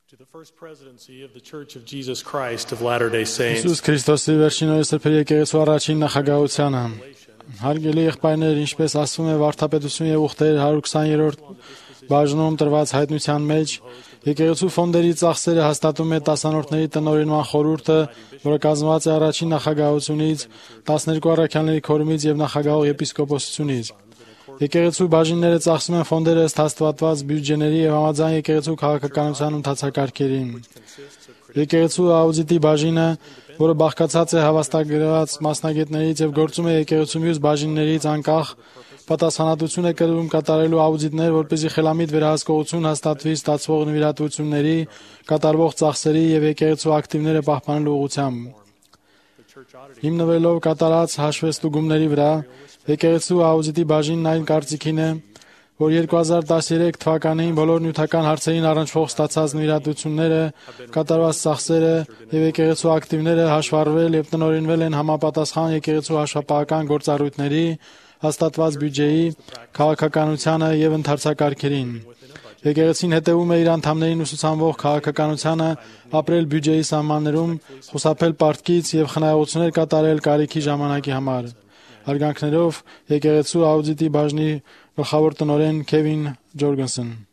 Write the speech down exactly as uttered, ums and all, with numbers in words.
To the first presidency of the Church of Jesus Christ of Latter-day Saints. Հիսուս Քրիստոսի վերջին օրը սրբերի եկեղեցու առաջին նախագահությանը։ Հարգելի եղբայրներ, ինչպես ասվում է Վարդապետություն եւ ուխտեր one twenty-երորդ բաժնում տրված հայտնության մեջ, եկեղեցու ֆոնդերի ծախսերը հաստատում է տասանորդների տնօրինման խորհուրդը, որը կազմված է առաջին նախագահությունից, տասներկու առաքյալների քորումից եւ նախագահող եպիսկոպոսությունից։ Եկեղեցու բաժինները ծախսում են ֆոնդերը ըստ հաստատված բյուջեների եւ համաձայն եկեղեցու քաղաքականության ընթացակարգերին։ Եկեղեցու աուդիտի բաժինը, որը բաղկացած է հավաստագրված մասնագետներից եւ գործում է եկեղեցու մյուս բաժիններից անկախ, պատասխանատվություն է կրում կատարելու աուդիտներ, որպեսզի խելամիտ վերահսկողություն հաստատվի ստացվող նվիրատվությունների, կատարվող ծախսերի եւ եկեղեցու ակտիվները պահպանելու ուղղությամբ։ Հիմնվելով կատարած հաշվեստուգումների վրա, եկեղեցու աուդիտի բաժինն այն կարծիքին է, որ two thousand thirteen թվականին բոլոր նյութական հարցերին առնչվող ստացած նվիրատվությունները, կատարված ծախսերը եւ եկեղեցու ակտիվները հաշվառվել եւ տնօրինվել են համապատասխան եկեղեցու հաշվապահական գործառույթների, հաստատված բյուջեի, քաղաքականությանը եւ ընթացակարգերին։ Եկեղեցին հետևում է իր անդամներին ուսուցանվող քաղաքականությանը, ապրել բյուջեի սահմաններում, խուսափել պարտքից եւ խնայողություններ կատարել կարիքի ժամանակի համար։ Հարգանքներով եկեղեցու աուդիտի բաժնի գլխավոր տնօրեն Քևին Ջորգենսեն։